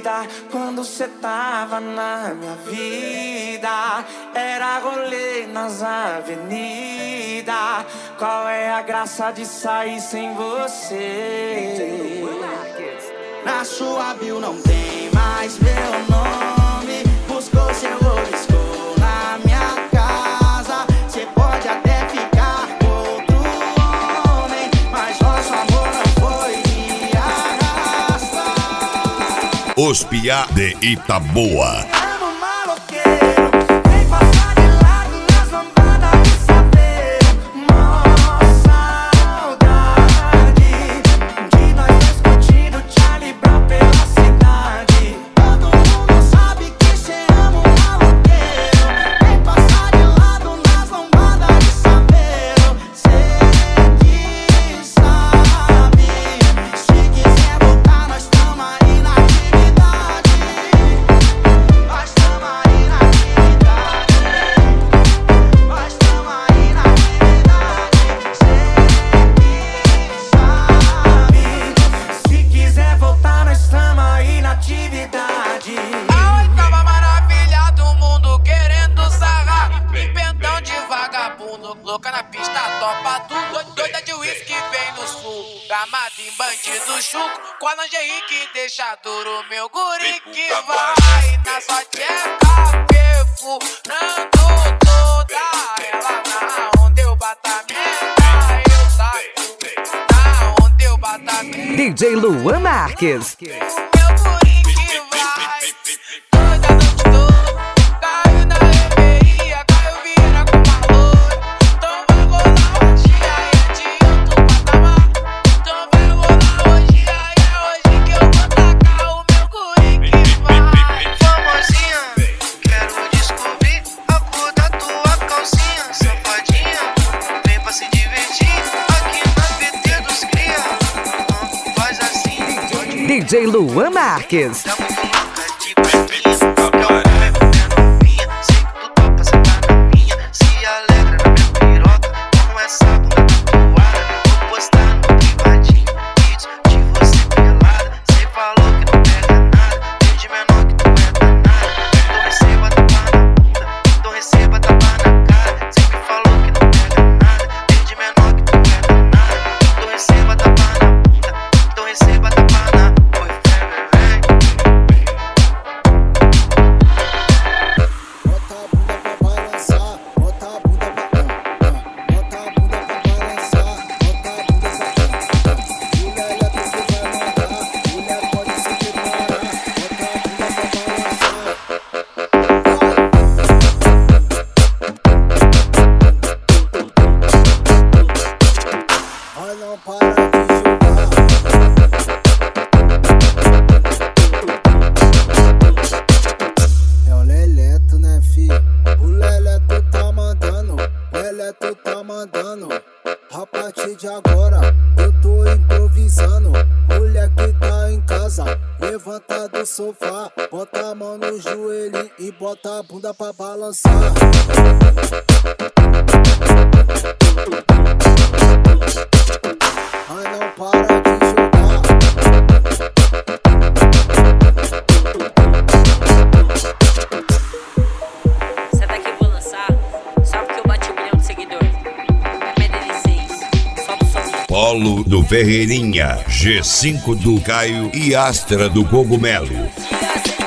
vida quando cê tava na minha vida. Era rolê nas avenidas. Qual é a graça de sair sem você? Na sua bio não tem mais meu nome. Buscou seu olisco na minha casa. Cê pode até ficar com outro homem, mas nosso amor não foi me arrastar. Os Piá de Itaboa. Louca na pista, topa tudo. Doida de uísque, vem no sul. Gamado em bandido chuco. Com a lingerie que deixa duro. Meu guri que vai na sua tcheca, perfurando toda ela. Na onde eu batamenta, eu saio. Na onde eu batamenta. DJ Luan Marques. Meu guri que vai doida no tudo. Caiu na reveria, caiu vira com valor. Então vai rolar hoje, aí é de outro patamar. Então vai rolar hoje, aí é hoje que eu vou tacar o meu guri que vai. Famosinha, quero descobrir a cor da tua calcinha. Safadinha, vem pra se divertir aqui na PT dos cria. Faz assim, DJ Luan Marques. dá muito louca de pertinho. Quer um bebê novinha, sei que tu topa sentar na minha. Se alegra na minha piroca, com essa bunda tatuada. Vou postar no privadinho vídeos de você pelada. Cê falou que não pega nada, desde menor que tu é danada. Então receba tapa na bunda, então receba tapa na cara. Sempre falou que não pega nada, desde menor que tu é danada. Então receba tapa na bunda, então receba tapa na. Foi fé, vem. Bota a bunda pra balançar, bota a bunda pra bota a bunda pra balançar, bota a bunda pra mulher elétrica vai mandar, mulher pode se preparar, bota a bunda pra balançar. Vai não para de jogar. É o Leleto, né, fi? O Leleto tá mandando, o Leleto tá mandando. A partir de agora, eu tô improvisando. Mulher que tá em casa, levanta do sofá. Bota a mão no joelho e bota a bunda pra balançar. Ai, não para de jogar. Senta aqui, vou lançar. Sabe que eu bati 1 milhão de seguidores? É PDL6. Solta o som. Polo do Ferreirinha, G5 do Caio e Astra do Cogumelo. Dias